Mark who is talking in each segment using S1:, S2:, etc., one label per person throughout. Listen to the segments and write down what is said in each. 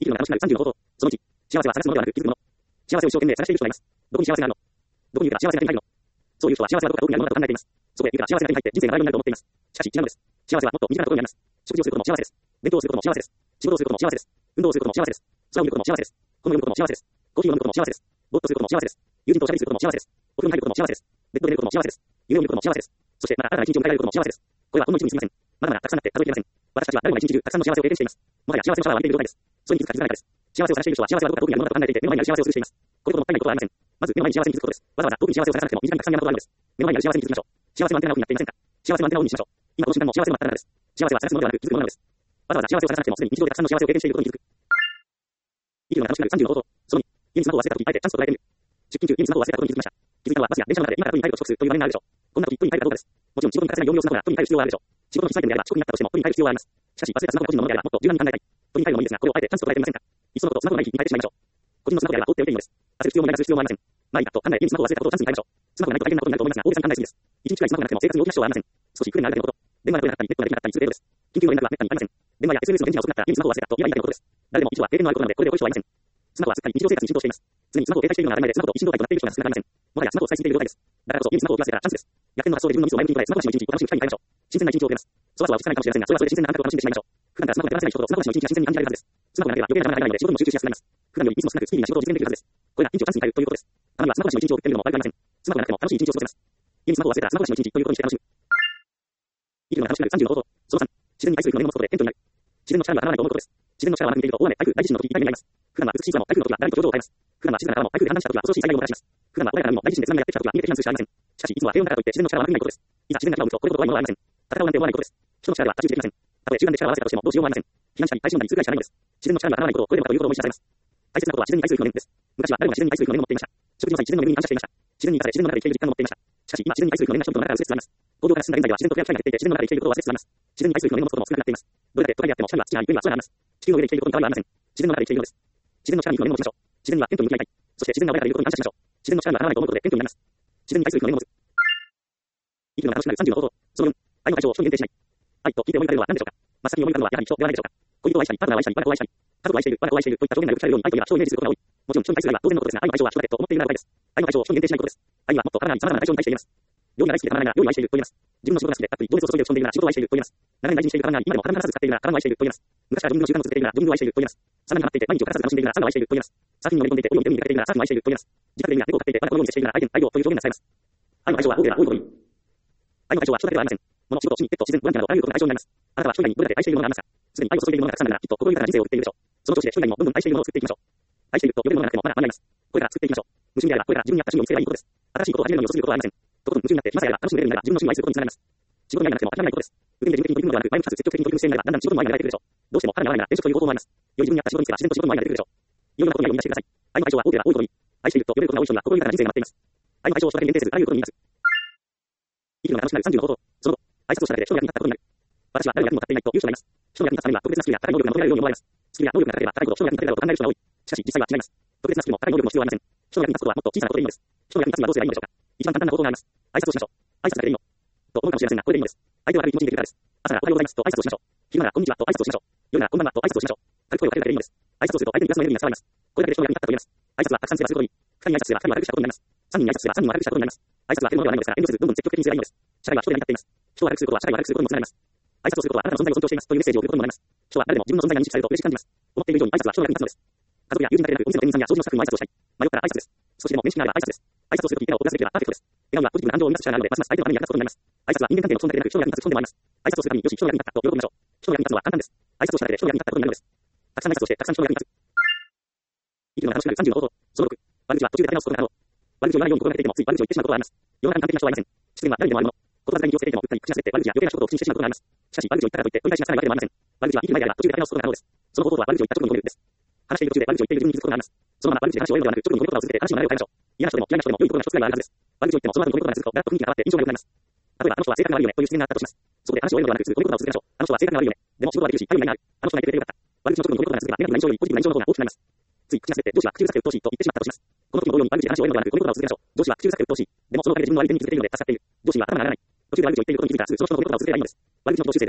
S1: きるのが楽しくなる30の方法。その1、幸せは探すものではなく気づくもの。幸せを一生懸命探している人がいます。どこに幸せがあるの？どこにいるから幸せが手に入るの？そういう人は幸せはどこか遠くにあるものだと考えています。そこへいるから幸せが手に入って人生がライオンになると思っています。しかし違うのです。幸せはもっと身近なところにあります。食事をすることも幸せです。弁当をすることも幸せです。仕事をすることも幸せです。運動をすることも幸せです。空を見ることも幸せです。本を読むことも幸せです。コーヒーを飲むことも幸せです。ぼーっとすることも幸せです。友人とおしゃべりすることも幸せです。お風呂に入ることも幸せです。ベッドで寝ることも幸せです。夢を見ることも幸せです。そしてまた新たな一日を迎えられることも幸せです。これはほんの一部に過ぎません。まだまだたくさんあって数えきれません。私たちは誰もが一日中たくさんの幸せを経験しています。もはや幸せのシャワーを浴びている状態です。それに気づくか気づかないかです。幸せを探している人は幸せはどこか遠くにあるものだと考えていて目の前にある幸せを崩しています。これほどもったいないことはありません。まず目の前に幸せに気づくことです。わざわざ遠くに幸せを探さなくても身近にたくさん山ほどあるのです。目の前にある幸せに気づきましょう。幸せはアンテナオフになっていませんか？幸せはアンテナオンにしましょう。今この瞬間も幸せの真っ只中です。幸せは探すものではなく気づくものなのです。わざわざ幸せを探さなくてもすでに日常でたくさんの幸せを経験していることに気づく。生きるのが楽しくなる30の方法。その2、家にスマホを忘れた時にあえてチャンスと捉えてみる。出勤中家にスマホを忘れたことに気づきました。気づいたのはバスや電車の中で今から取に帰ると直すという場面があるでしょう。こんな時取に帰るかどうかです。もちろん仕事に欠かせない業務用スマホや取に帰る必要はあるでしょう。仕事の必須アイテムであれば四国になったとしても取りに帰る必要はあります。しかし忘れたスマホ個人のものであればもっと柔軟に考えたい。取りに帰るのもいいですがこれをあえてチャンスと捉えてみませんか？いっそのことスマホのない日に変えてしまいましょう。個人のスマホであれば放っておいていいのです。焦る必要もなく必要もありません。まあいいかと考え家にスマホを忘れたことをチャンスに変えましょう。スマホがないと大変なことになると思いますが大げさに考えすぎです。一日くらいスマホがなくても生活に大きな支障はありません。少し不便なだけのこと。電話が取れなかったりネットができなかったりする程度です。緊急の連絡はめったにありません。電話や SNS の電池が遅くなったら家にスマホを忘れたと言えばいいだけのことです。誰でも一度は停電のあることなのでこれでおいしょはありません。スマホはすっかり日常生活に浸透しています。常にスマホを携帯しているのが当たり前でスマホと一心同体となっている人が少なくありません。もはやスマホを使いすぎている状態です。だからこそ家にスマホを置き忘れたらチャンスです。逆転の発想で自分のミスを前向きに捉えスマホなしの一日を楽しむ機会に変えましょう。新鮮な一日を送れます。そわそわ落ち着かないかもしれませんがそれはそれで新鮮な感覚を楽しんでしまいましょう。普段からスマホで手放せない人ほどスマホなしの一日が新鮮に感じられるはずです。スマホがなければ余計な時間がないので仕事にも集中しやすくなります。普段よりいつも少なくスピーディーな仕事を実践できるはずです。これがピンチをチャンスに変えるということです。たまにはスマホなしの一日を送ってみるのも悪くありません。スマホがなくても楽しい一日を過ごせます。家にスマホを忘れたらスマホなしの一日ということにして楽しむ。生きるのが楽しくなる30の方法。その3、自然に対する不安を持つことで謙虚になる。自然の力が離れないと思うことです。自然の力はなく見ていると大雨、台風、大地震の時に痛い目になります。普段は美しい空も台風の時はだらりと表情を変えます。普段は静かな川も台風で氾濫した時は恐ろしい災害をもたらします。普段は穏やかな海も大地震で津波がやってきた時は逃げて避難するしかありません。しかしいつもは平穏だからといって自然の力はなく見ないことです。いざ自然が力を持つとこれほど怖いものはありません。戦うなんて思わないことです。人の力では太刀打ちできません。たとえ集団で力を合わせたとしてもどうしようもありません。避難者に対し飲んだりするぐらいしかないのです。自然の力が離れないことをこれでもかというほど思い知らされます。大切なことは自然に対する不安です。昔は誰もが自然に対する不安を持っていました。食事の際自然の恵みに感謝していました。自然に生かされ自然の中で生きている実感を持っていました。しかし今自然に対する不安が人々の中から薄れつつあります。行動から進んだ現在では自然と触れ合う機会が減っていて自然の中で生きていることを忘れつつあります。自然に対する不安を持つことも少なくなっています。どれだけ都会であっても光は土や雪には空があります。地球の上で生きていることに変わりはありません。自然の中で生きているのです。自然の力に不安を持ちましょう。自然には謙虚に向き合いたい。そして自然が穏やかでいることに感謝しましょう。自然の力が離れないと思うことで謙虚になります。自然に対する不安を持つ。生きるのが楽しくなる30の方法。その4、愛の対象を人に限定しない。愛と聞いて思い浮かべるのは何でしょうか。真っ先に思い浮かぶのはやはり人ではないでしょうか。恋人を愛したり、パートナーを愛したり、我が子を愛したり、家族を愛している、我が子を愛しているといった表現がよく使われるように愛といえば人をイメージすることが多い。もちろん人に対する愛は当然のことですが、愛の対象は人だけと思っているならばいです。愛の対象を人に限定しないことです。愛はもっと体に様々な対象に対して言えます。料理が大好きでたまらないなら料理を愛していると言えます。自分の仕事が好きでたっぷり情熱を注いで落ち込んでいるなら仕事を愛していると言えます。長年大事にしている体が今でも体にならず使っているなら体を愛していると言えます。昔からジョギングの習慣を続けているならジョギングを愛していると言えます。サウナにハマっていて毎日を欠かさず楽しんでいるならサウナを愛していると言えます。サーフィンに乗り込んでいて泳ぎを見て海に出かけているならサーフィンを愛していると言えます。自宅でいるなら猫を飼っていて我が子のように接しているなら愛をという表現が使えます。愛の対象は多ければ多いほどいい。愛の対象は人だけではありません。物、仕事、趣味、ペット、自然、ボランティアなどあらゆることが対象になります。あなたは人以外にどれだけ愛しているものがありますか。すでに愛を注いでいるものがたくさんあるならきっと心豊かな人生を送っているでしょう。その調子で人以外にもどんどん愛しているものを作っていきましょう。愛していると呼べるものがなくてもまだ間に合います。これから作っていきましょう。無心であればこれから自分に合った趣味を見つければいいことです。新しいことを始めるのに遅すぎることはありません。とことん夢中になって暇さえあれば楽しむレベルになれば自分の趣味を愛することにつながります。仕事に愛がなくても諦めないことです。無理に準備的に取り組むのではなく前も二つ積極的に取り組む姿勢になればだんだん仕事の愛が出てくるでしょう。どうしても腹が合わないなら転職という方法もあります。良い自分に合った仕事に就けば自然と仕事の愛が出てくるでしょう。いろんなことに愛を見出してください。愛の対象は多ければ多いほどいい。愛していると呼べることが多い人には心豊かな人生が待っています。愛の対象を人だけに限定せずあらゆることに言います。生きるのが楽しくなる30の方法。その後、挨拶をしただけで人の役に立ったことになる。私は誰の役にも立っていないという人がいます。人の役に立つためには特別なスキルや高い能力が求められるように思われます。スキルや能力が高ければ高いほど人の役に立てるだろうと考える人が多い。しかし実際は違います。特別なスキルも高い能力も必要はありません。人の役に立つことはもっと小さなことでいいのです。人の役に立つにはどうすればいいのでしょうか。一番簡単な方法があります。挨拶をしましょう。挨拶だけでいいの。と思うかもしれませんが、これでいいのです。相手を軽い気持ちにできるからです。朝ならおはようございますと挨拶をしましょう。昼ならこんにちはと挨拶をしましょう。夜ならこんばんはと挨拶をしましょう。軽く声をかけるだけでいいのです。挨拶をすると相手にプラスのエネルギーが伝わります。これだけで人の役に立ったと言えます。挨拶はたくさんすればするほどいい。深い挨拶すれば深い悪くしたことになります。3人に挨拶すれば3人悪くしたことになります。挨拶は得るものではないのですが遠慮せずどんどん積極的にすればいいのです。社会は人で成り立っています。人を悪くすることは社会を悪くすることにもつながります。挨拶をすることはあなたの存在を尊重していますというメッセージを送ることにもなります。人は誰でも自分の存在が認識されると嬉しく感じます。思っている以上に挨拶は人の役に立つのです。家族や友人だけでなくお店の店員さんや掃除のスタッフにも挨拶をしたい。迷ったら挨拶です。少しでも面識があれば挨拶です。挨拶をするとき手を遅らせるだけではパーフェクトです。笑顔はポジティブな感情を生み出す力があるのでますます相手のために役立つことになります。挨拶は人間関係の損だけでなく人の役に立つ損でもあります。挨拶をするためによし人の役に立ったと喜びましょう。人の役に立つのは簡単です。挨拶をしただけで人の役に立ったことになるのです。たくさん挨拶をしてたくさん人の役に立つ。生きるのが楽しくなる30の方法。その6、悪口は途中で立て直すことが可能。悪口を言わないように心がけていてもつい悪口を言ってしまうことはあります。世の中に完璧な人はいません。失言は誰にでもあるもの。言葉遣いに気をつけていても打ったり口が滑って悪口や余計な一言を口にしてしまうことがあります。しかし悪口を言ったからといって取り返しがつかないわけでもありません。悪口は生きる前であれば途中で立て直すことが可能です。その方法とは悪口を言った直後の能力です。話している途中で悪口を言っている自分に気づくことがあります。そのまま悪口で話を終えるのではなく直後にこの言葉を続けて話の流れを変えましょう。嫌な人でも嫌いな人でも良いところが一つぐらいはあるはずです。悪口を言ってもその後にこの言葉が続くとガラッと雰囲気が変わって印象が良くなります。例えばあの人は性格が悪いよねという失言があったとします。そこで話を終えるのではなく続くこの言葉を続けましょう。あの人は性格が悪いよね。でも仕事はできるし頼りがいがある。あの人がいてくれてよかった。悪口の直後にこの言葉が続けばネガティブな印象よりポジティブな印象の方が大きくなります。つい口が滑って上司は口うるさくうっとうしいと言ってしまったとします。この時も同様に悪口で話を終えるのではなくこの言葉を続けましょう。上司は口うるさくうっとうしい。でもそのおかげで自分の相手に気づけるので助かっている。上司には頭が上がらない。途中で悪口を言っていることに気づいたらすぐその時の言葉を続ければいいのです。悪口の常習性です。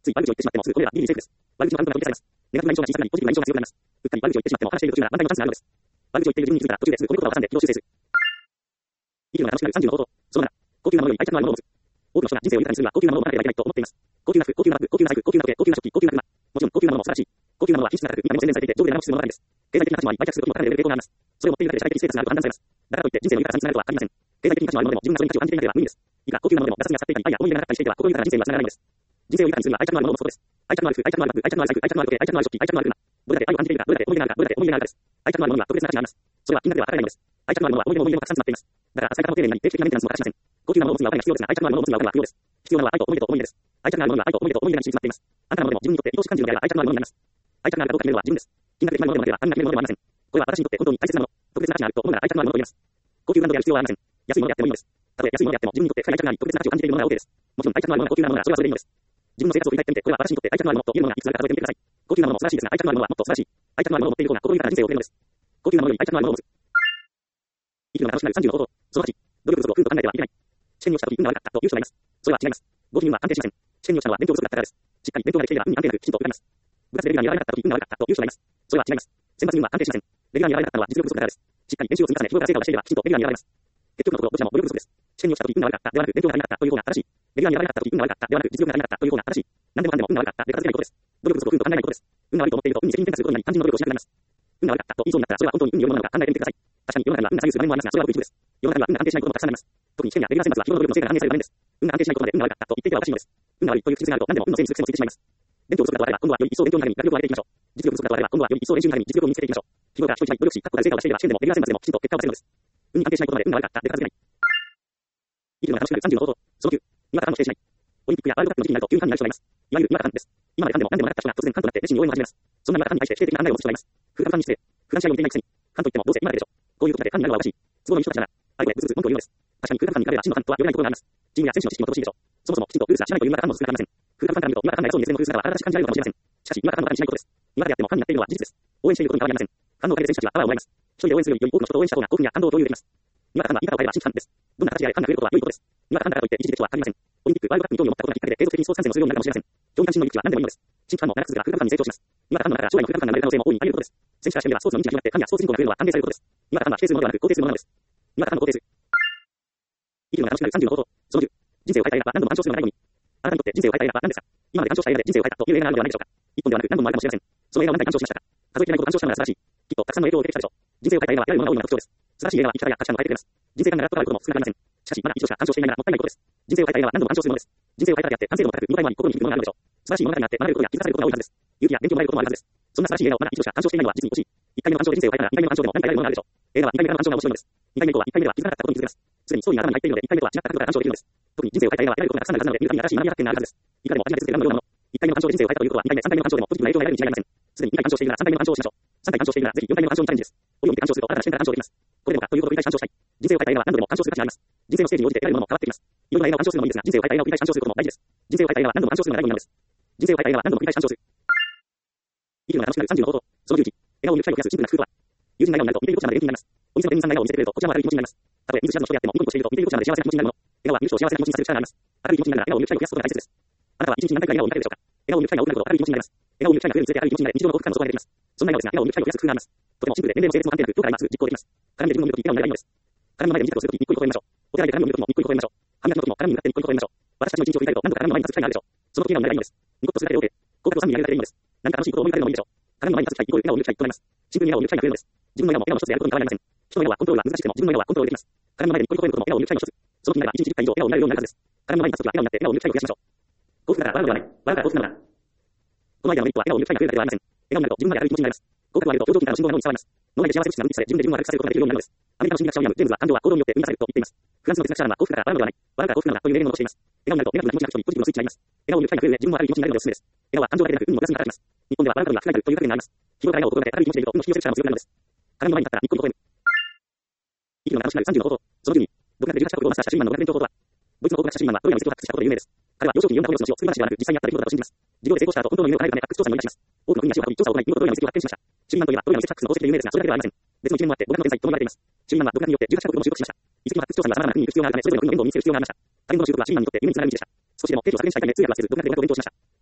S1: つい悪口を言ってしまってもすぐこれらギリギリセーフです。悪口のカウントが表示されます。ネガティブな印象が小さくなり、ポジティブな印象が強くなります。うっかり悪口を言ってしまっても話している途中なら反対のチャンスがあるのです。悪口を言っている自分に気づいたら途中ですぐこの言葉を挟んで気を修正する。生きるのが楽しくなる30の方法。その7、高級なものより愛着のあるものを持つ。多くの人が人生を豊かにするには高級なものを持たなければいけないと思っています。高級な服、高級なバッグ、高級な財布、高級な時計、高級な食器、高級な車。もちろん高級なものも素晴らしい。高級なものは品質が高く、見た目も洗練されていて、上下で長くするものばかりです。経済的な価値もあり、売却する時も高値で売れる傾向があります。それを持っているだけで社会的生活があると判断されます。だからといって人生の豊かさにつながるとは限りません。経済的に価値のあるものでも自分がそれに価値を感じていなければ無理です。いくら高級なものでもガサツに漁っていたり、愛や思い入れがなかったりしていては心豊かな人生にはつながらないのです。人生を豊かにするには愛着のあるものを持つことです。愛着のある服、愛着のあるバッグ、愛着のある財布、愛着のある時計、愛着のある食器、愛着のある車。どれだけ愛を感じているか、どれだけ思い入れがあるか、どれだけ思い入れがあるかです。愛着のあるものには特別な価値があります。それは金額では測れないのです。愛着のあるものは思い出も思い出もたくさん詰まっています。だから使い方も丁寧になり、定期的なメンテナンスも欠かしません。高級なものを持つにはお金が必要ですが、愛着のあるものを持つにはお金は不要です。必要なのは愛と思い出と思い出です。愛着のあるものには愛と思い出と思い出が一緒に詰まっています。あなたのものでも自分にとって愛おしく感じるのであれば愛着のあるものになります。愛着があるかどうか決めるのは自分です。金額的なものでもあれば他人が決めるものでもありません。これは私にとって本当に大切なもの、特別な価値があると思うなら愛着のあるものと言えます。高級ブランドである必要はありません。安いものであってもいいのです。たとえ安いものであっても自分にとって深い愛着があり、特別な価値を感じているものが OK です。もちろん愛着のあるものが高級なものならそれはそれでいいのです。自分の生活を振り返ってみて、これは私にとって愛着のあるものと言えるものがいくつあるか数えてみてください。高級なものも素晴らしいですが、愛着のあるものはもっと素晴らしい。愛着のあるものを持っている方が心豊かな人生を送れるのです。高級なものより愛着のあるものを持つ。生きるのが楽しくなる30の方法。その8、努力不足を不運と考えてはいけない。試験に落ちた時運が悪かったという人がいます。それは違います。ご自分は安定しません。試験に落ちたのは勉強不足だったからです。しっかり勉強ができていれば運に安定なくきちんと受かります。部活でレギュラーに選ばれなかった時運が悪かったという人がいます。それは違います。選抜運は安定しません。レギュラーに選ばれなかったのは実力不足だからです。しっかり練習を積み重ね、日頃から成果を出していればきちんとレギュラーに選ばれます。結局のところどちらも努力不足です。試験に落ちた時運が悪かったではなく勉強が足りなかったという方が正しい。レギュラーに選ばれなかった時運が悪かったではなく実力が足りなかったという方が正しい。何でもかんでも運が悪かったで片付けないことです。努力不足を運と考えないことです。運が悪いと思っていると運に責任転嫁することになり単純な努力をしなくなります。運が悪かったと言いそうになったらそれは本当に運によるものなのか考えてみてください。確かに世の中には運が左右する場面もありますが、それはごく一部です。世の中には運が安定しないこともたくさんあります。特に試験やレギュラー選抜は日頃の努力の成果が反映される場面です。運が安定しないことまで運が悪かったと言っていてはおかしいのです。運が悪いという記述があると何でも運のせいにする癖もついてしまいます。勉強不足だとあれば今度はより一層勉強のために学力を上げていきましょう。実力不足だとあれば今度はより一層練習のために実力を身につけていきましょう。日頃から一人一人努力し、確固たる成果を出していれば試験でもレギュラー選抜でもきちんと結果を出せるのです。運に安定しないことまで運が悪かったで片付けない。生きるのが楽しくなる30の方法。その9、にわか感を否定しない。オリンピックやワールドカップの時期になると急に感になる人がいます。いわゆるにわか感です。今まで何でもなかった人が突然感となって熱心に応援を始めます。そんなにわか感に対して否定的な考えを持つ人がいます。空間に失礼。普段試合を見ていないくせに。感といってもどうせ今だけでしょ。こういうことで感になるのはおかしい。都合のいい人たちなら、あれこれブツブツ文句を言うのです。確かに空間に比べれば真の感とは言わないところがあります。チームや選手の知識も乏しいでしょう。そもそもきちんとルールさえ知らないというにわか感も少なくありません。空間から見るとにわか感がそうに熱烈の風姿は新しく感じられるかもしれません。しかし、にわか感の中にしないことです。にわかであってもファンになっているのは事実です。応援していることに変わりありません。ファンのおかげで選手たちはパワーをもらいます。一人で応援するより良い多くの人と応援した方が興奮や感動を共有できます。にわか感は言い方を変えれば真ファンです。どんな形であれファンが増えることは良いことです。にわか感だからといって一時的とは限りません。オリンピック、ワールドカップに興味を持ったことがきっかけで継続的にスポーツ観戦をするようになるかもしれません。競技関心の入り口は何でもいいのです。新ファンも長く続けば空間に成長します。にわか感の中から将来の空間が生まれる可能性も大いにあり得ることです。選手からしてみればスポーツの認知が広がってファンやスポーツ人口が増えるのは安定されることです。にわか感は否定するものではなく肯定するものなのです。にわか感を肯定する。生きるのが楽しくなる30の方法。その10、人生を変えたいならば何度も干渉するのが醍醐味。あなたにとって人生を変えたい映画は何ですか。今まで鑑賞した映画で人生を変えたという映画があるのではないでしょうか。一本ではなく何本もあるかもしれません。その映画を何回鑑賞しましたか。数えきれないほど鑑賞したのが素晴らしい。きっとたくさんの影響を受けてきたでしょう。人生を変えた映画はやるものが多いのが特徴です。素晴らしい映画は生き方や価値観を変えてくれます。人生観がガラッと変わることも少なくありません。しかしまだ一度しか鑑賞していないならもったいないことです。人生を変えた映画は何度も鑑賞するものです。人生を変えただけあって完成度も高く見応えもあり心に響くものがあるでしょう。素晴らしい物語があって学べることや気づかされることが多いはずです。勇気や勉強もあることもあるはずです。そんな素晴らしい映画をまだ一度しか鑑賞していないのは実に惜しい。1回目の鑑賞で人生を変えたら2回目の鑑賞でも何か得られるものがあるでしょう。映画は2回目からの鑑賞が面白いのです。2回目以降は1回目では気づかなかったことに気づけます。すでにストーリーが頭に入っているので1回目とは違った角度から鑑賞できるのです。特に人生を変えた映画は得られることがたくさんあるはずなので見るたびに新しい学びや発見があるはずです。いかでも初めて続けるのようなもの。1回目の鑑賞で人生を変えたということは2回目、3回目の鑑賞でもポジティブな影響が得られるに違いありません。すでに2回鑑賞しているなら3回目の鑑賞をしましょう。3回鑑賞しているならぜひ4回目の鑑賞にチャレンジです。折を見て鑑賞すると新たな視点から鑑賞できます。これでもかということを繰り返し鑑賞したい。人生を変えた映画は何度でも鑑賞する価値があります。人生のステージに応じて得られるものも変わってきます。いろんな映画を鑑賞するのもいいですが、人生を変えた映画を繰り返し鑑賞することも大事です。人生を変えた映画は何度も鑑賞するのが醍醐味なのです。人生を変えた映画は何度も繰り返し鑑賞する。生きるのが楽しくなる30の方法。その11、笑顔を見る機会を増やすシンプルな工夫とは。友人が笑顔になると見ているこちらまで元気になります。お店の店員さんが笑顔を見せてくれるとこちらも明るい気持ちになります。たとえ見ず知らずの人であってもニコニコしていると見ているこちらまで幸せな気持ちになるもの。笑顔は見る人を幸せな気持ちにさせる力があります。明るい気持ちになるなら笑顔を見る機会を増やすことが大切です。あなたは一日に何回くらい笑顔を見たいでしょうか。笑顔を見る機会が多くなると明るい気持ちになります。笑顔を見る機会が増えるにつれて明るい気持ちになれ日常の幸福感もそこが出てきます。そんな笑顔ですが、笑顔を見る機会を増やす工夫があります。とてもシンプルで年齢も性別も関係なくどこから今すぐ実行できます。鏡で自分を見るとき笑顔になればいいのです。鏡の前で短くするときにニッコリ微笑みましょう。お手洗いで鏡を見るときもニッコリ微笑みましょう。歯磨きのときも鏡に向かってニッコリ微笑みましょう。私たちの一日を振り返ると何度か鏡の前に立つ機会があるでしょう。その時笑顔になればいいのです。ニコッとするだけで OK。高額を3に上げるだけでいいのです。何か楽しいことを思い浮かべるのもいいでしょう。鏡の前に立つ機会イコール笑顔を見る機会となります。シンプルに笑顔を見る機会が増えるのです。自分の笑顔も笑顔の一つであることに変わりありません。人の笑顔はコントロールが難しくても自分の笑顔はコントロールできます。鏡の前でニコリ微笑むことも笑顔を見る機会の一つ。その気になれば1日10回以上笑顔になれるようになるはずです。鏡の前に立つときは笑顔になって笑顔を見る機会を増やしましょう。幸福だから笑うのではない。笑うから幸福なのだ。このアイデアのメリットは笑顔を見る機会が増えるだけではありません。笑顔になると自分まで明るい気持ちになります。幸福を上げると表情筋からの振動が脳に伝わります。脳内で幸せ物質が分泌され自分で自分を明るくさせることができるようになるのです。アメリカの心理学者ウィリアム・ジェームズは感情は行動によって生み出されると言っています。フランスの哲学者は幸福だから笑うのではない。笑うから幸福なのだという名言を残しています。笑顔になるとネガティブな気持ちが人にポジティブのスイッチになります。笑顔を見る機会が増える上自分も明るい気持ちになるのでおすすめです。笑顔は感情だけでなく運もプラスに働きます。日本では笑う角度が深いという概念があります。日頃から笑顔を心がけ明るい気持ちでいると運の引き寄せる力も強くなるのです。鏡の前に立ったらニッコリ微笑む。生きるのが楽しくなる30の方法。その12、独学で18カ国をマスターしたシュリーマンの語学勉強法とは。ドイツの考古学者シュリーマンはプログラムを発掘したことで有名です。彼は幼少期に読んだ本の詩を作り話ではなく実際にあった出来事だと信じます。授業で成功した後、本当の夢を叶えるため発掘調査もいたします。多くの国や地を運び調査を行い、見事プログラムの遺跡を発見しました。シュリーマンといえばプログラムチェックスの功績で有名ですが、それだけではありません。別の一面もあって、語学の天才とも言われています。シュリーマンは独学によって18カ国も習得しました。遺跡の発掘調査には様々な国に行く必要があるため、それぞれの国の言語を見つける必要がありました。多言語の習得はシュリーマンにとって耳につながる道でした。少しでも定義を削減したいため、通訳はせず、独学で語学を勉強しました。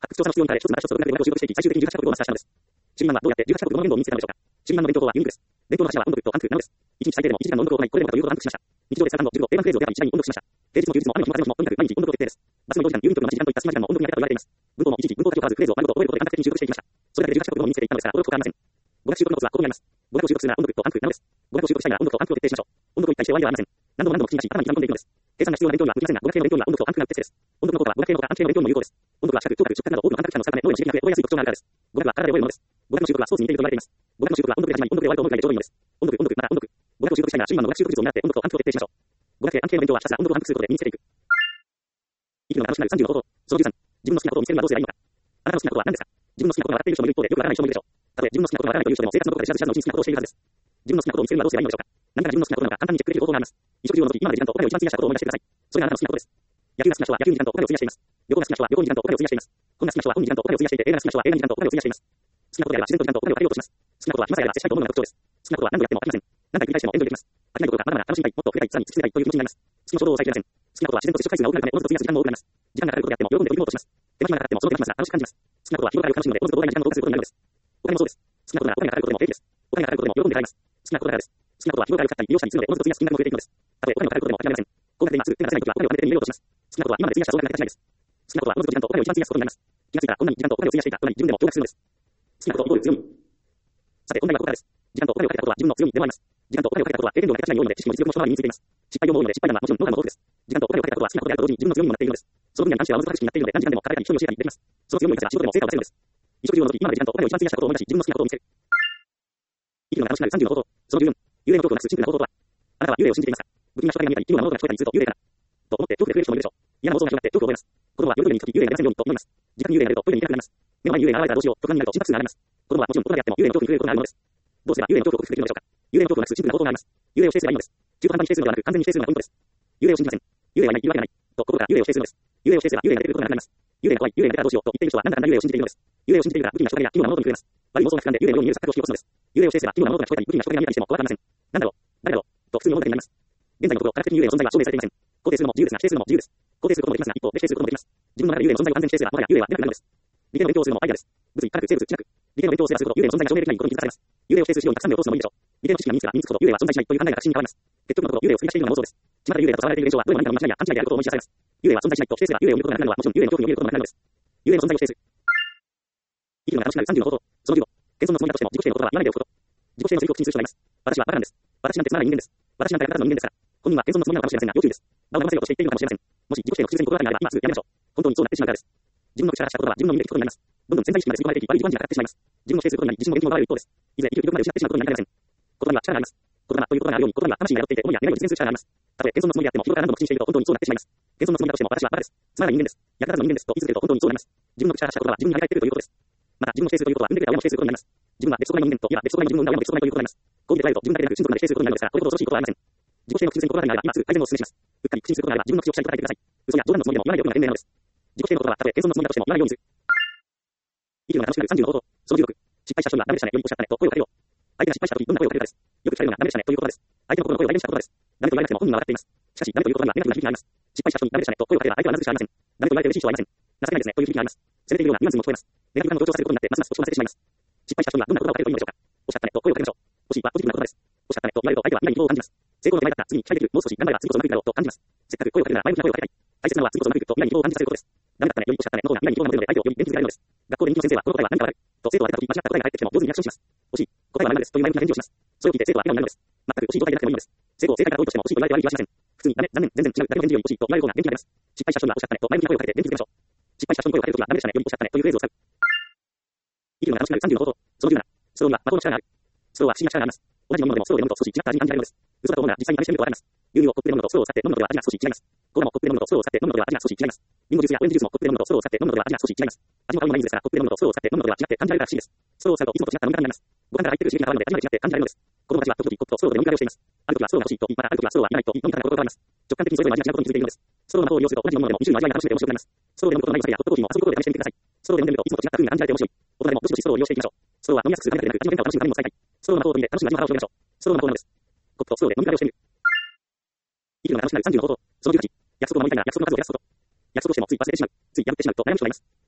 S1: 発掘調査の必要に対して一つの大一つの大学で収録していき、最終的に18カ国語をマスターしたのです。シュリマンはどうやって18カ国語の言語を身につけたのでしょうか。シュリマンの伝統はユニークです。伝統の柱は音読と暗記なのです。1日最低でも1時間の音読を行い、これでもかというほど暗記しました。日常で3単語、10語、定番フレーズを選び、1台に音読しました。平日も休日も雨の日も風の日も、とにかく毎日音読を徹底です。バスの移動時間、郵便局の待ち時間といった隙間時間も音読にあげたと言われています。文法も一時文法だけを問わずフレーズを丸ごと覚えることで感覚的に習得していきました。それだけで18カ国語を身につけていったのですから、驚くことはありません。語学習得のコツはここにあります。語学を習得するなら音読と暗記なのです。語学を習得したいなら音読と暗記を徹底しましょう。音読を一体して終わりではありません。何度も何度も口に出し、頭に刻み込んでいくのです。計算が必要な勉強には無理ませんが、語学系の勉強には音読と暗記が不適切です。音読の効果は語学系のほか暗記系の勉強にも有効です。音読は視覚、聴覚、触覚など多くの感覚器官の使うため脳への刺激が増えやすい特徴があるからです。語学は体で覚えるものです。語学の習得はスポーツに似ていると言われています。語学の習得は音読で始まり、音読で終わると思うくらいでちょうどいいのです。音読、また音読。語学を習得したいなら、シュリマンの語学習得術を狙って音読と暗記を徹底しましょう。語学系暗記系の勉強はひたすら音読を反復することで身につけていく。生きるのが楽しくなる30の方法。その13。自分の好きなことを見つけるのはどうすればいいのか。あなたの好きなことは何ですか。自分の好きなことが笑っている人もいる一方で、よくわからない人もいるでしょう。たとえ自分の好きなことがわからないという人でも、生活のどこかで知らず知らずのうちに好きなことをしているはずです。自分の好きなことを見つけるのはどうすればいいのでしょうか。何が自分の好きなことなのか簡単にチェックできる方法があります。衣食住を除き、今まで時間とお金を一番費やしたことを思い出してください。それがあなたの好きなことです。野球が好きな人は野球に時間とお金を費やしています。旅行が好きな人は旅行に時間とお金を費やしています。本が好きな人は本に時間とお金を費やしていて、映画が好きな人は映画に時間とお金を費やしています。好きなことであれば自然と時間とお金をかけようとします。好きなことは暇さえあれば接したいと思うのが特徴です。好きなことは何度やっても飽きません。何回繰り返してもエンジョイできます。飽きないことがまだまだ楽しみたい、もっと触れたい、さらに突き詰めたいという気持ちになります。好きな衝動を抑えきれません。好きなことは自然と接触回数が多くなるため、おのずと費やす時間も多くなります。時間がかかることであっても喜んで取り組もうとします。手間暇がかかってもその手間暇が楽しく感じます。好きなことは日頃からよく楽しむので、おのずと膨大な時間を動かすことになるのです。お金もそうです。好きなことならお金がかかることでも平気です。お金がかかることでも喜んで買います。好きなことだからです。好きなことは日頃からよく買ったり利用したりするので、おのずと費やす金額も増えていくのです。たとえお金がかかることでも諦めません。高額で今すぐ手が出せないときはお金を貯めて手に入れようとします。好きなことは今まで費やした総額が形ないです。好きなことはおのずと時間とお金を一番費やすことになります。気がついたらこんなに時間とお金を費やしていたとなり、自分でも驚愕するのです。好きなことをイコール強み。さて、本題はここからです。時間とお金をかけたことは自分の強みでもあります。時間とお金をかけたことは経験量が形ない要因で知識も実力もそのままに身についています。失敗を思うので失敗談はもちろんノウハウの多くです。時間とお金をかけたことは好きなことであると同時に自分の強みにもなっているのです。その分野に関しては難しくなっているので、何時間でも彼らに人に教えたりできます。その強みを生かせば仕事でも成果を出せるのです。衣食住を除き今まで時間とお金を一番費やしたことを思い出し、自分の好きなことを見つける。生きるのが楽しくなる30の方法。その10分。幽霊の恐怖をなくすシンプルな方法とは。あなたは幽霊を信じていますか。不気味な人影が見えたり、奇妙な物音が聞こえたりすると幽霊だな。と思って恐怖で増える人もいるでしょう。嫌な妄想が広がって恐怖を覚えます。子供は夜に時幽霊が出せるようにと思います。時間に幽霊が出るとトイレに行きたくなります。目の前に幽霊が現れたらどうしようと不安になると心拍数が上がります。子供はもちろん大人であっても幽霊の恐怖に触れることがあるのです。どうすれば幽霊の恐怖を克服できるのでしょうか。幽霊の恐怖をなくすシンプルな方法があります。幽霊を否定すればいいのです。中途半端に否定するのではなく完全に否定するのがポイントです。幽霊を信じません。幽霊はいない、いるわけがない。と心から幽霊を否定するのです。幽霊を否定すれば幽霊が出てくることがなくなります。幽霊が怖い、幽霊が出たらどうしようと言っている人はなんだかんだ幽霊を信じているのです。幽霊を信じているから不気味な人影や奇妙な物音に触れます。悪い妄想が膨らんで幽霊のように見える錯覚を引き起こすのです。幽霊を否定すれば奇妙な物音が聞こえたり不気味な人影が見えたりしても怖くありません。なんだろう、誰だろうと普通に思うだけになります。現在のところ科学的に幽霊の存在は証明されていません。肯定するのも自由ですが否定するのも自由です。肯定することもできますが一方で否定することもできます。自分の中で幽霊の存在を完全に否定すればもはや幽霊は出なくなるのです。理系の勉強をするのもアイデアです。物理、科学、生物、地学。理系の勉強をすればするほど幽霊の存在が証明できないことに気づかされます。幽霊を否定する資料にたくさん目を通すのもいいでしょう。理系の知識が身につけば身につくほど幽霊は存在しないという考えが確信に変わります。結局のところ幽霊を吸い出しているのは妄想です。巷で幽霊だと騒がれている現象はどうも何かの間違いや勘違いであることを思い知らされます。幽霊は存在しないと否定すれば幽霊を見ることがなくなるのはもちろん幽霊の恐怖によることがなくなるのです。幽霊の存在を否定する。生きるのが楽しくなる30の方法。その15。謙遜のつもりだとしても自己否定の言葉は言わないでおくこと。自己否定の追求を口にする人がいます。私はバカなんです。私なんてつまらない人間です。私なんてただの人間ですから。本人は謙遜のつもりなのかもしれませんが要注意です。場を騙せようとして言っているのかもしれません。もし自己否定の口癖に心当たりがあれば今すぐやめましょう。本当にそうなってしまうからです。自分の口から発した言葉は自分の身で聞くことになります。どんどん潜在意識まで吸い込まれていき悪い自慢にかかってしまいます。自分の否定することになり自信も元気も奪われる一方です。いずれ生きる気力まで失ってしまうことになりかねません。言葉には力があります。言葉という言葉があるように言葉には魂が宿っていて思いや願いを実現する力があります。たとえ謙遜のつもりであっても日頃から何度も口にしていると本当にそうなってしまいます。謙遜のつもりだとしても私はバカです。つまらない人間です。役立たずの人間ですと言い続けると本当にそうなります。自分の口から発した言葉は自分に跳ね返ってくるということです。また自分を否定するということは生んでくれた親も否定することになります。自分は別個体の人間といえば別個体の自分を生んだ親も別個体ということになります。こう見て捉えると自分だけでなく親族まで否定することになるのですからこれほど恐ろしいことはありません。自己否定の口癖に心当たりがあれば今すぐ改善をお勧めします。うっかり口にすることがあれば自分の口をしっかり答えてください。嘘や冗談のつもりでも言わないでおくのが賢明なのです。自己否定の言葉はたとえ謙遜のつもりだとしても言わないようにする。生きるのが楽しくなる30の方法。その16。失敗した人にはダメでしたね、よりこうしたねと声をかけよう。相手が失敗した時どんな声をかけるかです。よく聞かれるのがダメでしたねということです。相手の心の声を代弁した言葉です。ダメと言われなくても本人は笑っています。しかしダメという言葉にはネガティブな響きがあります。失敗した人にダメでしたねと声をかければ相手はなぜしかありません。ダメと言われて嬉しい人はいません。情けないですねという響きがあります。責めているようなニュアンスにも聞こえます。ネガティブなものを強調させることになってますます落ち込ませてしまいます。失敗した人にはどんな言葉をかけるといいのでしょうか。惜しかったねと声をかけましょう。惜しいはポジティブな言葉です。惜しかったねと言われると相手は未来に希望を感じます。成功の手前だった、次に期待できる、もう少し頑張れば次こそうまくいくだろうと感じます。せっかく声をかけるなら前向きな声をかけたい。大切なのは次こそうまくいくと未来に希望を感じさせることです。ダメだったね、より惜しかったねの方が未来に希望が持てるので相手をより元気づけられるのです。学校で人気の先生はこの答えは何か悪いと生徒が出た時間違った答えが返ってきても上手にリアクションします。惜しい。答えは何ですという前向きな返事をします。それを聞いて生徒は笑顔になるのです。全く惜しい状態でなくてもいいのです。成功正解から遠いとしても惜しいと言われてはいけません。普通にダメ、残念、全然違う、誰も返事より惜しいと言われる方が元気になります。失敗した人には惜しかったねと前向きな声をかけて元気づけましょう。失敗した人に声をかけるときはダメでしたね、より惜しかったねというフレーズを使う。生きるのが楽しくなる30の方法。その10。ストローには魔法の力がある。ストローは不思議な力があります。同じ飲み物でもストローで飲むと少し違った味に感じられるのです。嘘だと思うなら実際に試してみるとわかります。牛乳をコップで飲むのとストローを使って飲むのでは味が少し違います。コーラもコップで飲むのとストローを使って飲むのでは味が少し違います。リンゴジュースやオレンジジュースもコップで飲むのとストローを使って飲むのでは味が少し違います。味も買うのもないんですが、コップで飲むのとストローを使って飲むのでは違って感じられるから不思議です。ストローを使うといつもと違った飲み方になります。五感から入ってくる刺激が変わるので味まで違って感じられるのです。子供たちは時々コップとストローで飲み比べをしています。ある時はストローが欲しいと言い、またある時はストローはいらないと言い、飲み方が心変わります。直感的にそれぞれの味が違うことに気づいているのです。ストローの方を利用すると同じ飲み物でも2種類の味わいが楽しめて面白くなります。ストローで飲むことのないお酒やホットコーヒーも遊ぶことで試してみてください。ストローで飲んでみるといつもと違った風味が感じられて面白い。大人でもどしどしストローを利用していきましょう。ストローは飲みやすくするだけでなく味の変化を楽しむためにも使いたい。ストローの方を取り入れ楽しむ味の幅を広げましょう。ストローの方なのです。コップとストローで飲み比べをしてみる。生きるのが楽しくなる30の方法。その18。約束を守りたいなら約束の数を減らすこと。約束をしてもつい忘れてしまう。つい破ってしまうと悩む人がいます。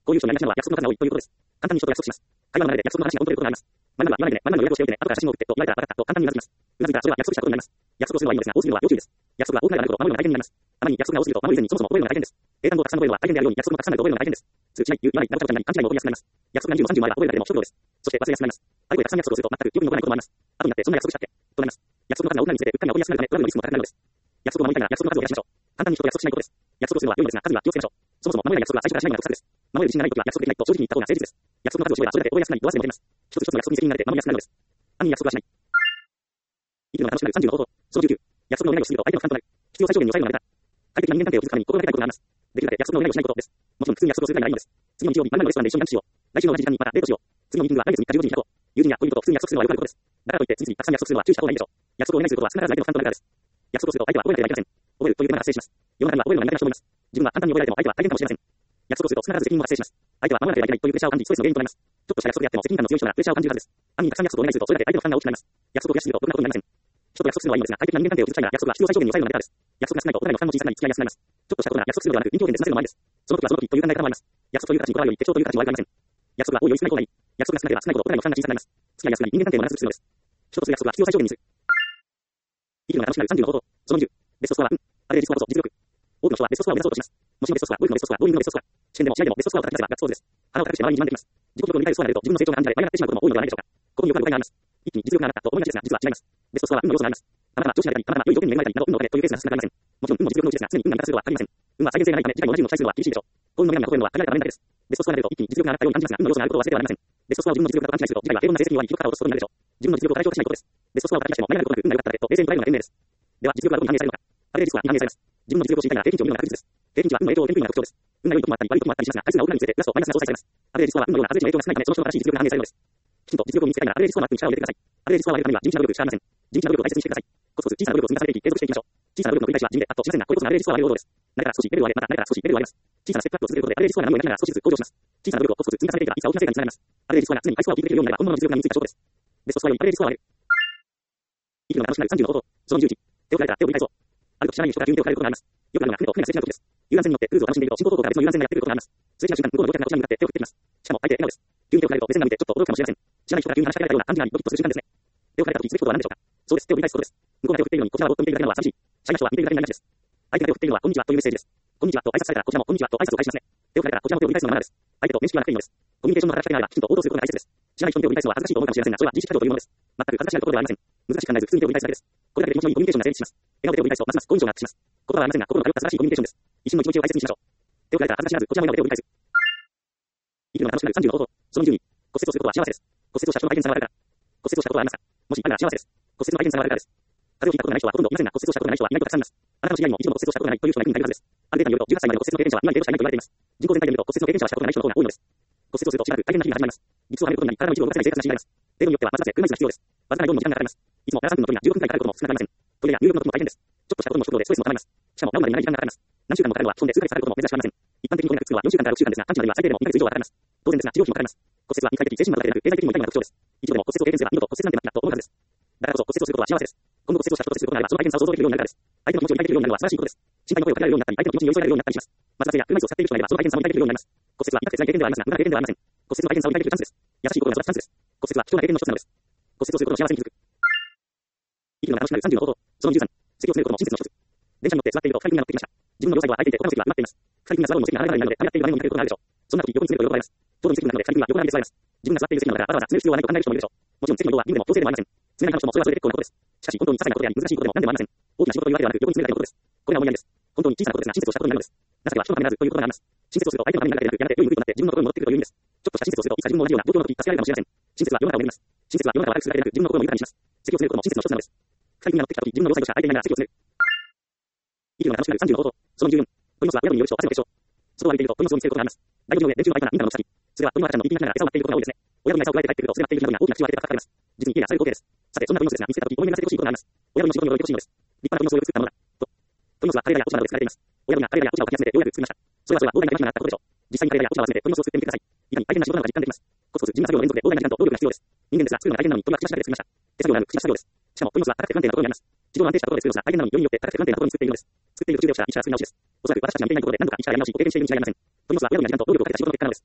S1: こういう人になりがちなのは約束の数が多いということです。簡単に人と約束します。会話の流れで約束の話が本当によくなります。前々は言わないでね、前々の予約をしておいてね、後から写真を送ってと言われたら分かったと簡単にうなずきます。うなずいたらそれは約束したことになります。約束をするのはいいのですが、多すぎるのは要注意です。約束は多くなればなるほど守るのが大変になります。あまりに約束が多すぎると守る以前にそもそも覚えるのが大変です。英単語をたくさん覚えるのは大変であるように約束もたくさんなると覚えるのが大変です。通知ない、言う、言わない、などちゃなり勘違いも起こりやすくなります。約束が20も30もあれば覚えるだけでも一苦労です。そして忘れやすくなります。ある程度たくさん約束をすると全く記憶に残らないこともあります。後になってそんな約束したっけとなります。約束の数が多くなるにつれてうっかり起こりやすくなるためトラブルのリスクも高くなるのです。約束を守りたいなら約束の数を減らしましょう。簡単に人と約束しないことです。約束をするのは良いのですが、数には気をつけましょう。そもそも守れない約束は最初からしないのが得策です。守れる自信がないときは約束できないと正直に言った方が誠実です。約束の数を絞ればそれだけ覚えやすくなり、度忘れも出ます。一つ一つの約束に責任が出て守りやすくなるのです。暗に約束はしない。生きるのが楽しくなる30の方法。その19。約束のお願いをすると相手の負担となる。必要最小限に抑えるのが大事だ。快適な人間関係を築くために心がけたいことがあります。できるだけ約束のお願いをしないことです。もちろん普通に約束をするだけならいいのです。次の日曜日、〇〇のレストランで一緒にランチしよう。来週の同じ時間にまたデートしよう。次のミーティングは来月3日15時に開こう。友人や恋人と普通に約束するのはよくあることです。だからといってついついたくさん約束するのは注意した方がいいでしょう。約束をお願いすることは少なからず相手の負担となるからです。約束をすると相手は覚えなければいけません。覚えるという手間が発生します。世の中には覚えるのが苦手な人もいます。自分は簡単に覚えられても相手は大変かもしれません。約束をすると必ず責任も発生します。相手は守らなければいけないというプレッシャーを感じ、ストレスの原因となります。ちょっとした約束であっても責任感の強い人ならプレッシャーを感じるはずです。暗にたくさん約束をお願いするとそれだけ相手の負担が大きくなります。約束を増やしすぎると得なことになりません。人と約束するのはいいのですが、快適な人間関係を築きたいなら約束は必要最小限に抑えるのがベターです。約束が少ないとお互いの負担も小さくなり付き合いやすくなります。ちょっとしたことなら約束するのではなく臨機応変で済ませるのもありです。その時はその時という考え方もあります。約束という形にこだわるより適当という形に悪くありません。約束は多いより少ない方がいい。約束が少なければ少ないほどお互いの負担が小さくなります。付き合いやすくなり人間関係も長続きするのです。人とする約束は必要最小限にする。生きるのが楽しくなる30の方法。その20。ベストスコアはあれで実はこそ実力。多くの人はベストスコアを目指そうとします。もちろんベストスコア、ゴルフのベストスコア、ボーリングのベストスコア、試験でも試合でもベストスコアを叩き出せばガッツポーズです。鼻を高くして周りに自慢できます。自己記録を満たるスコアが出ると自分の成長が感じられ、倍になってしまうことも多いのではないでしょうか。ここによくある誤解があります。一気に実力が上がったと思いがちですが、実は違います。ベストスコアは運の要素があります。たまたま調子が出たり、たまたま良い条件に恵まれたりなど運のおかげというケースが少なくありません。もちろん運も実力のうちですが、常に運が味方するとは限りません。運は再現性がないため、次回も同じ運を期待するのは厳しいでしょう。幸運の女神が超えるのは限られた場面だけです。ベストスコアが出ると一気に実力が上がったように感じますが、運の要素があることを忘れてはなりません。ベストスコアを自分の実力だと勘違いすると、次回は平凡な成績に弱い記録から落とすことになるでしょう。自分の実力を過大評価しないことです。ベストスコアを叩き出しても、前なることなく運が良かっただけと冷静に捉えるのが賢明です。では、実力はどこに反映されるのか。あれで実はに反映されます。自分の実力を知りたいなら平均値を見るのが確実です。平均値は運の影響を受けにくいのが特徴です。運が良い時もあったり、悪い時もあったりしますが、回数が多くなるにつれて、プラスとマイナスが相殺されます。あれで実は運のようなアベレージの影響が少ないため、その人の正しい実力が反映されるのです。きちんと実力を見つけたいなら、アベレージスコアのマップに力を入れてください。アベレージスコアを上げるためには、地道な努力しかありません。地道な努力を大切にしてください。コツコツ小さな努力を積み重ねていき、継続していきましょう。小さな努力の繰り返しは地味で、あっとしませんが、これこそがアベレージスコアを上げる王道です。慣れたら少しレベルを上げ、また慣れたら少しレベルを上げます。小さなステップアップを続けることで、アベレージスコアが何もなりながら少しずつ向上します。小さな努力をコツコツ積み重ねていけば、いつか大きな成果につながります。アベレージスコアが常にハイスコアをキープできるようになれば、本物の実力が身についた証拠です。ベストスコアよりアベレージスコアを上げる。生きるのが楽しくなる30の方法。その11。手を振られたら手を振り返そう。あると知らない人から急に手を振られることがあります。よくあるのが船と船がすれ違う時です。遊覧船に乗ってクルーズを楽しんでいると、進行方向から別の遊覧船がやってくることがあります。数字の瞬間、向こうの乗客がこちらに向かって手を振ってきます。しかも相手笑顔です。急に手を振られると目線が見てちょっと驚くかもしれません。知らない人から急に話しかけられたような感じがあり、ドキッとする瞬間ですね。手を振られた時することは何でしょうか。そうです。手を振り返すことです。向こうが手を振っているのに、こちらはぼーっと見ているだけなのは寂しい。シャイな人は見ているだけになりがちです。相手が手を振っているのは、こんにちはというメッセージです。こんにちはと挨拶されたら、こちらもこんにちはと挨拶を返しますね。手を振られたら、こちらも手を振り返すのがマナーです。相手と面識がなくていいのです。コミュニケーションの話しかけながら、きちんと応答することが大切です。知らない人に手を振り返すのは恥ずかしいと思うかもしれませんが、それは自意識過剰というものです。全く恥ずかしいことではありません。難しく考えず、普通に手を振り返すだけです。これだけで気持ちのいいコミュニケーションが成立します。笑顔で手を振り返すと、ますます好印象がアップします。言葉はありませんが、心の通った正しいコミュニケーションです。一瞬の気持ちを大切にしましょう。手を振られたら恥ずかしがらず、こちらも笑顔で手を振り返す。生きるのが楽しくなる30の方法。その12。骨折をすることは幸せです。骨折をした人の大変さが悪いから。骨折をしたことはありますか。もしあるなら幸せです。骨折の大変さが悪いからです。風邪をひいたことがない人はほとんどいませんが、骨折をしたことがない人はいないとたくさんいます。あなたの知り合いにも一度も骨折をしたことがないという人がいるになるはずです。あるデータによると、18歳までの骨折の経験者は2割程度しかいないと言われています。人口全体で見ると骨折の経験者はしたことがない人の方が多いのです。骨折をするとしばらく大変な日々が始まります。ギプスをはめることになり、体の一部を動かせない生活が強いられます。程度によっては、まずだけ車椅子が必要です。わずかな移動にも時間がかかります。いつもマラソンの距離が15分台かかることも少なくありません。トイレや入浴の時も大変です。ちょっとしたことの食堂でストレスも溜まります。しかも治るまでに長い時間がかかります。何週間もかかるのは布団で数ヶ月かかることも珍しくありません。一般的にこれが苦痛は4週間から6週間ですが、短期までは最低でも2ヶ月以上はかかります。当然ですが、治療費もかかります。骨折は肉体的、精神面だけでなく、経済的にも痛いのが特徴です。一度でも骨折を経験すれば、二度と骨折なんてなきだと思うはずです。だからこそ骨折をすることは幸せです。今後骨折をした人とすることがあれば、その大変さを想像できるようになるからです。相手の気持ちを理解できるようになるのは素晴らしいことです。心配の声をかけられるようになったり、相手の気持ちに寄り添えられるようになったりします。松坂や車椅子を使っている人がいれば、その大変さも理解できるようになります。骨折は痛くて辛い経験ではありますが、無駄な経験ではありません。骨折の大変さを理解できるチャンスです。優しい心が育つチャンスです。骨折は貴重な経験の一つなのです。骨折をすることの幸せに気づく。生きるのが楽しくなる30の方法。その13。席を詰めることも親切の一つ。電車に乗って座っていると2人組が乗ってきました。自分の両サイドは空いていて、他の席は埋まっています。2人組が座ろうの席が離れ離れなので、溜まっている場面を見かけることがあるでしょう。そんな時、横に詰めると横ばれます。ちょうどに席になるので、2人組は横並びで座ります。自分が座っている席なのだから、わざわざ詰める必要はないと考える人もいるでしょう。もちろん席の移動は義務でも強制でもありません。詰めない人もそれはそれで結構なことです。しかし、本当に些細なことであり、難しいことでも何でもありません。大きな仕事というわけではなく、横に詰めるだけのことです。これは思いやりです。本当に小さなことですが、親切をしたことになるのです。情けは人のためならずということがあります。親切をすると相手のためになるだけでなく、やがて良い無理となって自分のところに戻ってくるという意味です。ちょっとした親切をすると、いつか自分も同じような状況の時、助けられるかもしれません。親切は世の中を巡ります。親切は世の中を悪くするだけでなく、自分の心を豊かにします。席を詰めることも親切の一つなのです。二人組が乗ってきた時、自分の両サイドしか空いていないなら席を詰める。生きるのが楽しくなる30の方法。その14。鳥の巣は親分による人、汗の結晶。外を歩いていると鳥の巣を見つけることがあります。大路上へ電柱の間から民家の草に。それは鳥の赤ちゃんの息になりながら餌を待っていることが多いですね。親分が餌を加えて帰ってくると、それがっている人などに大きな口を開けてかかります。実に家がされる光景です。さて、そんな鳥の巣ですが、見つけた時、思い巡らせてほしいことがあります。親分の仕事によりほしいのです。立派な鳥の巣をよく作ったものだ。と。鳥の巣はカレーラや落ち葉などで作られています。親分がカレーラや落ち葉をかき集めてようやく作りました。それは膨大な手間暇があったことでしょう。実際にカレーラや落ち葉を集めて鳥の巣を作ってみてください。いかに大変な仕事なのか実感できます。コツコツ地味な作業の連続で膨大な時間と労力が必要です。人間ですが、作るのが大変なのに鳥は口なしだけで作りました。手作業なる口なし作業です。しかも鳥の巣は高くて不安定なところにあります。地上の安定したところで作るのですが、大変なのによりによって高くて不安定なところに作っているのです。作っている途中で落ちたら一から作り直しです。おそらく私たちが見ていないところで何度か一からやり直し、ご経験しているに違いありません。鳥の巣は親分が時間と労力をかけた仕事の結果なのです。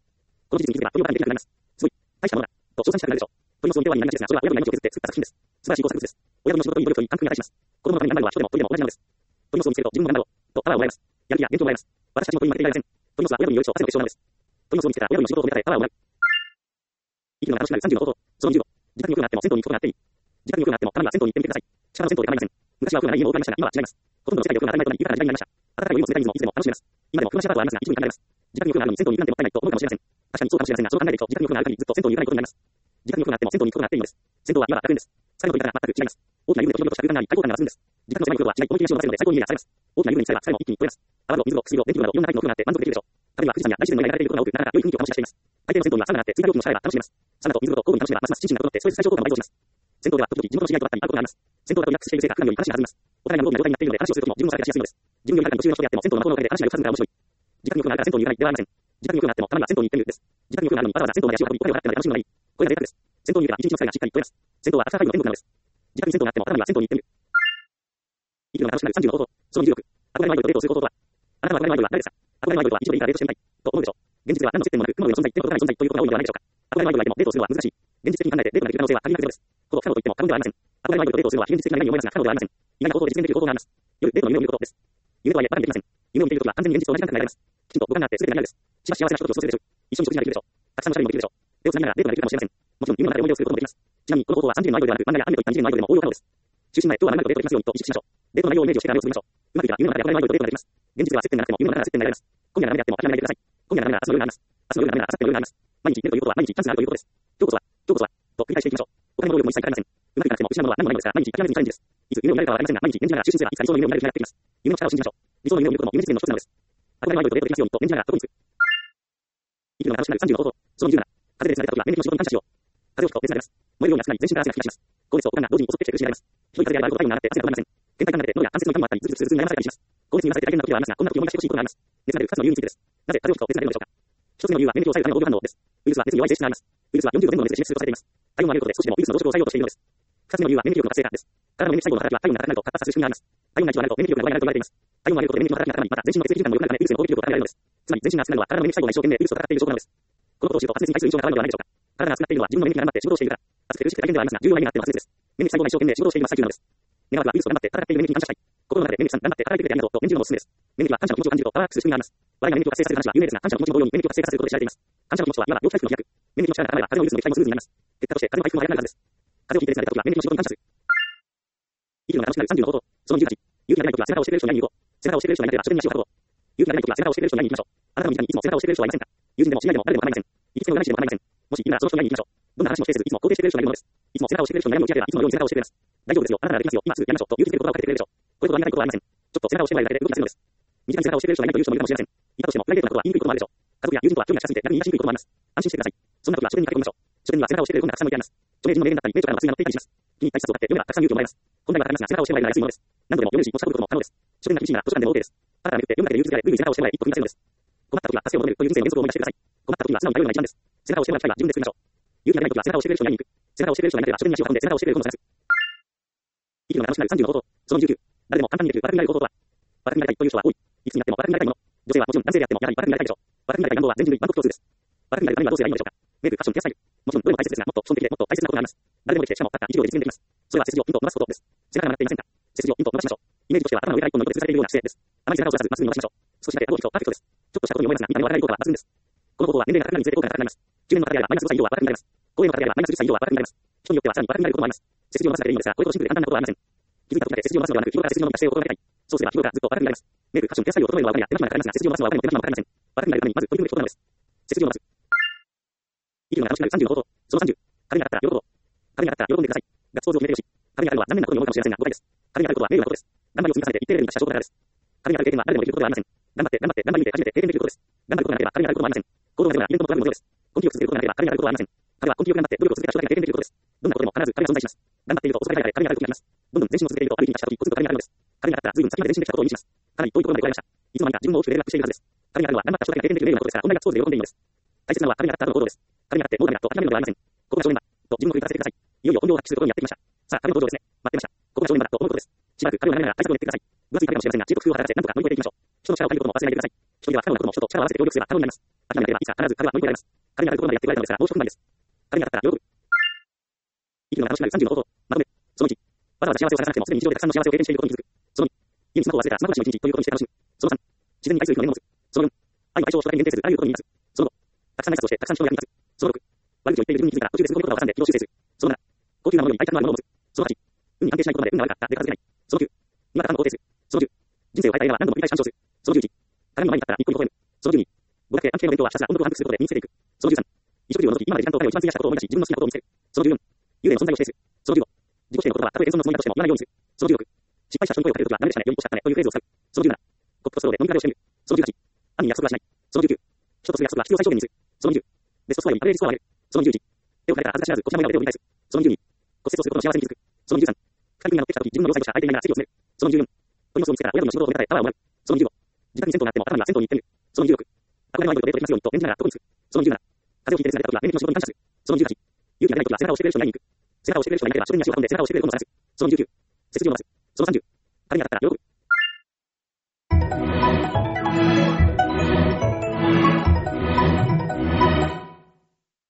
S1: この事実に気づけば、という場合にできなくなります。すごい。大したものだ。と称賛したくなるでしょう。という予想を見ては意味ない話ですが、それは親分が命を削って作った作品です。素晴らしい工作物です。親分の仕事といい努力といい、関空に値します。子供のために頑張るは人でも鳥でも同じなのです。トリノスを見つけると自分も頑張ろう。とパワーをもらいます。やる気や元気をもらいます。私たちも鳥に負けていられません。トリノスは親分によりそう汗の結晶なのです。トリノスを見つけたら親分の仕事を褒めたれパワーをもらう。生きるのが楽しくなる30の方法。その20。自宅に欲があっても銭湯に行くことがあっていい。自宅に欲があってもたまには銭湯に行ってみてください。近場の銭湯で構いません。昔はお風呂がない家も多くありましたが、今は違います。ほとんどの世界でお風呂が当たり前となり、豊かな時代になりました。温かいお湯も冷たい水もいつでも楽しめます。今でも不安しばらくはありますが、一部に考えます。自宅に欲があるのに銭湯に行くなんてもったいないと思うかもしれません。確かにそうかもしれませんが、そう考えていると、自宅に欲がある限りずっと銭湯に行かないことになります。自宅に欲があっても銭湯に行くことがあっていいのです。銭湯は今は楽園です。最後の言い方が全く違います。大きな湯船で広々とした空間があり、開放感が増すんです。自宅の狭い風呂は違い、思い切り足を出せるので最高に家がされます。大きな湯船に使えば最後一気に超えます。泡の水を、薬を、電気風呂などいろんなタイプのお風呂があって満足できるでしょう。壁には富士山や大自然の絵が描かれていることが多く、なかなか良い雰囲気を醸し出しています。大抵の銭湯にはサウナがあって、追加料金も支払えば楽しめます。サウナと水風呂と交互に楽しめばますます心身が整ってストレス解消効果も倍増します。銭湯では時々地元の知り合いと会ったり会うことがあります。銭湯だとリラックスしているせいか普段より話が弾みます。お互いが無防備な状態になっているので話をするときも自分もされてしやすいのです。自分よりはるかに年上の人であっても銭湯の誠のおかげで話がよく弾むから面白い。自宅に欲があるから銭湯に行かないではありません。自宅に欲があってもたまには銭湯に行ってみるです。自宅に欲があるのにわざわざ銭湯まで足を運びお金を払ってまで楽しむのがいい。これが贅沢です。銭湯に行けば一日の疲れがしっかり取れます。銭湯はアフターファイブの天国なのです。自宅に銭湯があってもたまには銭湯に行ってみる。生きるのが楽しくなる30の方法。その26。憧れのアイドルとデートをする方法とは。あなたの憧れのアイドルは誰ですか？憧れのアイドルは一度でいいからデートしてみたい。と思うでしょう。現実では何の接点もなく、雲の上の存在、手の届かない存在ということが多いのではないでしょうか。憧れのアイドルがいてもデートをするのは難しい。現実的に考えてデートができる可能性は限りなくゼロです。ほぼ不可能と言っても過言ではありません。憧れのアイドルとデートをするのは非現実的な夢に思いますが不可能ではありません。意外な方法で実現できる方法があります。夜、デートの夢を見ることです。夢とはいえバカにできません。夢を見ているときは完全に現実と同じ感覚になります。きちんと五感があって全てがリアルです。しばし幸せな人と過ごせるでしょう。一緒に食事ができるでしょう。たくさんのシャリもできるでしょう。手をつなぎながらデートができるかもしれません。もちろん夢の中で思い出をすることもできます。ちなみにこの方法は3次元のアイドルではなく漫画やアニメといった2次元のアイドルでも応用可能です。就寝前、今日は何々とデートできますようにと意識しましょう。デートの内容をイメージをしてから目をつぶりましょう。うまくいけば夢の中で憧れのアイドルとデートができます。現実では接点がなくても夢の中から接点が得られます。今夜の雨であっても諦めないでください。今夜の雨なら明日の夜があります。明日の夜の雨なら明後日の夜があります。毎日寝るということは毎日チャンスがあるということです。今日こそは、今日こそは、と繰り返していきましょう。お金も労力も一切かかりません。うまくいかなくても失うものは何もないのですが、毎日諦めずにチャレンジです。いつ夢を見られるかはわかりませんが、毎日念じながら就寝すればいつか理想の夢を見られる日がやってきます。夢の力を信じましょう。理想の夢を見ることも夢実現の一つなのです。憧れのアイドルとデートできますようにと念じながらどこに行く。生きるのが楽しくなる30の方法。その20なら、風で熱された時は念力の仕事に感謝しよう。風を吹くと熱が出ます。燃えるように熱くなり全身から汗が噴き出します。高熱と股間が同時に襲ってきて苦しみがあります。ひどい風であればあるほど体温が上がって汗が止まりません。天体感が出て喉や関節の痛みもあったり、ズルズルズルズル悩まされたりします。高熱にうなされて大変な時はありますが、こんな時思い出してほしいことがあります。熱が出る2つの理由についてです。なぜ風を吹くと熱が出るのでしょうか。一つ目の理由は免疫を抑えるための防御反応です。ウイルスは熱に弱い性質があります。ウイルスは40度前後の熱で死滅するとされています。体温を上げることで少しでもウイルスの増殖を抑えようとしているのです。二つ目の理由は免疫力の活性化です。体の免疫細胞の働きは体温が高くなると活発化する仕組みがあります。体温が一番上がると免疫力が弱いと言われています。体温を上げることで免疫の働きが高まり、また全身の血液循環も良くなるためウイルスの攻撃力を高められるのです。つまり全身が熱くなるのは体の免疫細胞が一生懸命ウイルスと戦っている証拠なのです。このことを知ると発熱に対する異常が変わるのではないでしょうか。体が熱くなっているのは自分の免疫が頑張って仕事をしているから。熱くて苦しくて大変ではありますが、重要な意味があっての発熱です。免疫細胞が一生懸命仕事をしている最中なのです。願わくはウイルスと頑張って戦っている免疫に感謝したい。心の中で免疫さん頑張って働いてくれてありがとうと念じるのもおすすめです。免疫は感謝の気持ちを感じるとパワーアップする仕組みがあります。我々が免疫を活性化する話は有名ですが、感謝の気持ちの同様に免疫を活性化することで知られています。感謝の気持ちとはいわば病気回復の飛躍。免疫の力が高まれば風邪のウイルスの撃退もスムーズになります。結果として風邪の回復も早くなるはずです。風邪をひいて熱が出た時は免疫の仕事に感謝する。生きるのが楽しくなる30の方法。その28。勇気がない時は背中を押してくれる人に会いに行こう。背中を押してくれる人がいなければ書店に足を運ぼう。勇気がない時は背中を押してくれる人に会いに行きましょう。あなたの身近にいつも背中を押してくれる人はいませんか。友人でも知り合いでも誰でも構いません。行きつけの占い師でも構いません。もしいるならその人に会いに行きましょう。どんな話も否定せずいつも肯定してくれる人がいるのです。いつも背中を押してくれる人に悩みを打ち明ければいつものように背中を押してくれます。大丈夫ですよ。あなたならできますよ。今すぐやりましょう。と勇気づける言葉をかけてくれるでしょう。これほどありがたいことはありません。ちょっと背中を押してもらえるだけで動きがするのです。身近に背中を押してくれる人がいないという人もいるかもしれません。いたとしてもプライベートなことは言いにくいこともあるでしょう。家族や友人とは距離が近すぎて逆に言い出しにくいこともあります。安心してください。そんな時は書店に駆け込みましょう。書店には背中を押してくれる本がたくさん置いてあります。著名人の名言だったり、名著からの抜粋が載っていたりします。気に入った一冊を買って読めばたくさん勇気をもらえます。本来はかかりますが背中を押してもらえるのが安いものです。何度でも読めるし持ち運ぶことも可能です。書店が厳しいなら図書館でも OK です。ただめくって読むだけで勇気づけられ、ぐいぐい背中を押してもらえ一歩踏み出せるのです。困った時は助けを求めるという人生の原則を思い出してください。困った時は素直に頼るのが一番です。背中を押してもらう機会は自分で作りましょう。勇気がない時は背中を押してくれる人に会いに行く。背中を押してくれる人がいなければ書店に足を運んで背中を押してくれる本を探す。生きるのが楽しくなる30の方法。その19。誰でも簡単にできる悪くなる方法とは。悪くなりたいという人は多い。いくつになっても悪くなりたいもの。女性はもちろん男性であってもやはり悪くなりたいでしょう。悪くなりたい願望は全人類万国共通です。悪くなるためにはどうすればいいのでしょうか。メイク、ファッション、ヘアスタイル。もちろんどれも大切ですが、もっと基本的でもっと大切なことがあります。誰でもできて、しかもたった1秒で実現できます。それは背筋をピンと伸ばすことです。背中が曲がっていませんか。背筋をピンと伸ばしましょう。イメージとしては頭の上から一本の糸で吊るされているような姿勢です。あまり背中を反らずまっすぐに伸ばしましょう。少しだけ顎を引くとパーフェクトです。ちょっとしたことに思いますが、見た目は笑い効果は抜群です。この方法は年齢が高くなるにつれて効果が高くなります。10年の方であればマイナス5歳以上は悪くなります。高齢の方であればマイナス10歳以上は悪くなります。人によってはさらに悪くなることもあります。背筋を伸ばすだけでいいのですが、これほどシンプルで簡単なことはありません。気づいた時だけ背筋を伸ばすのではなく、日頃から背筋の伸びた姿勢を心がけたい。そうすれば日頃からずっと悪くなります。メイク、ファッション、ヘアスタイルを整えるのはお金や手間暇がかかりますが、背筋を伸ばすのはお金も手間暇もかかりません。悪くなるためにまず取り組むべきことなのです。背筋を伸ばす。生きるのが楽しくなる30の方法。その30。壁に当たったら喜ぼう。壁に当たったら喜んでください。ガッツポーズを決めてよし。壁に当たるのは残念なことに思うかもしれませんが、誤解です。壁に当たることは名誉なことです。頑張りを積み重ねて一定レベルに達した証拠だからです。壁に当たる経験は誰でもできることではありません。頑張って頑張り抜いて初めて経験できることです。頑張ることがなければ壁に当たることもありません。行動がなければイベントもプラグもゼロです。根気を続けることがなければ壁に当たることはありません。壁は根気よく頑張って努力を続けた人だけが経験できることです。どんなことでも必ず壁が存在します。頑張っていると遅れが壁に当たる時があります。どんどん前進を続けているとある日に達した時一つずつ壁に当たるのです。壁に当たったら随分先まで前進できたことを意味します。かなり遠いところまで来られました。いつの間にか自分も大きくレベルアップしているはずです。壁に当たるのは頑張った人だけが経験できるレベルのことですから、こんなガッツポーズで喜んでいいのです。大切なのは壁に当たった後の行動です。壁に当たってもうダメだと諦めるのではありません。ここが正面だと自分を奮い立たせてください。いよいよ本領を発揮することにやってきました。さあ、壁の登場ですね。待ってました。ここが正面だと思うことです。しばらく壁を眺めながら対策を練ってください。分厚い壁かもしれませんが、知恵と工夫を働かせて何とか乗り越えていきましょう。人の力を借りることも忘れないでください。一人では不可能なことも人と力を合わせて協力すれば可能になります。諦めなければいつか必ず壁は乗り越えられます。壁に言われたのですが、もう少分なんです。彼に当たったら喜ぶ。生きるのが楽しくなる30の方法。まとめ。その1。わざわざ幸せを探さなくても、すでに日常でたくさんの幸せを経験していることに気づく。その2。家にスマホを忘れたらスマホなしの一日ということにして楽しむ。その3。自然に対する興味を持つ。その4。愛の対象を人だけに限定せず、あらゆることに見出す。その5。たくさんの挨拶をして、たくさん人の役に立つ。その6。悪口を言っている自分に気づいたら、途中で進むことを挟んで気を修正する。その7。高級なものより愛着のあるものを持つ。その8。運に安定しないことまで運が悪かったで片付けない。その9。にわか感を肯定する。その10。人生を変えた映画は何度も繰り返し鑑賞する。その11。鏡の前に立ったらニッコリと微笑む。その12。語学系暗記系の勉強はひたすら音読を反復することで身につけていく。その13。衣食住を除き今まで時間とお金を一番費やしたことを思い出し自分の好きなことを見つける。その14。幽霊の存在を否定する。その15。自己否定の言葉はたとえ謙遜のつもりだとしても言わないようにする。その16。失敗した人に声をかけるときはダメでしたね、より越したったねというフレーズを使う。その17。コップとストローで飲み比べをしてみる。その18。暗に約束はしない。その19。人とする約束は必要最小限にする。その20。ベストスコアよりアベレージスコアを上げる。その21。手をかけたら恥ずかしらず、こちらも笑顔で手を見返す。その22。骨折をすることの幸せに気づく。その23。深い海が乗ってきたとき、自分の労災とした相手にながら席を詰める。その24。鳥の巣を見つけたら親分の仕事を止めたでパワーをもらう。その25。自宅に銭湯があっても頭には銭湯に行ってみる。その26。憧れのアイドルとデートできますようにと念じながらどこに着く。その27。風邪をひいて熱が出たときは念力の仕事に感謝する。その18。勇気が出ないときは背中を押してくれる人に会いに行く。背中を押してくれる人がいなければ自分に足を運んで背中を押してくれることを探す。その29。背筋を伸ばす。その30。彼に当たったら喜ぶ。